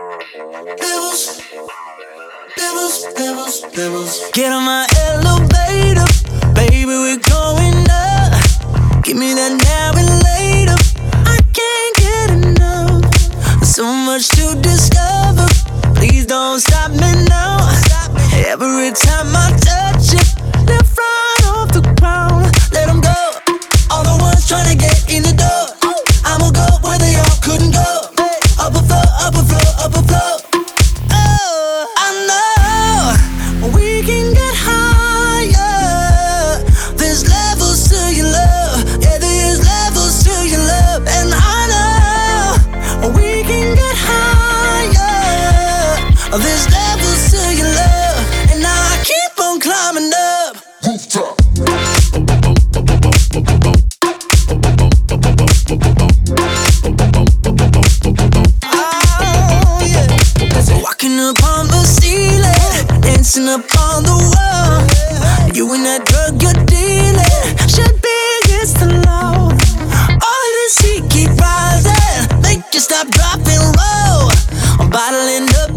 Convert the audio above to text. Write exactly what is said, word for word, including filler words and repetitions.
Levels, levels, levels, levels. Get on my elevator, baby, we're going up. Give me that now and later. I can't get enough. So much to discover. Please don't stop me now. Every time I touch it, left right off the ground. Let them go. All the ones trying to get in the door. I'ma go where they all couldn't go. Up a floor, up a floor, up a floor. Oh, I know we can get higher. There's levels to your love. Yeah, there's levels to your love. And I know we can get higher. There's levels to your love. And I keep on climbing up. Rooftop. Walking up on the ceiling, dancing up on the wall. You and that drug you're dealing should be against the law. All this heat keep rising, make you stop, drop, and roll. I'm bottling up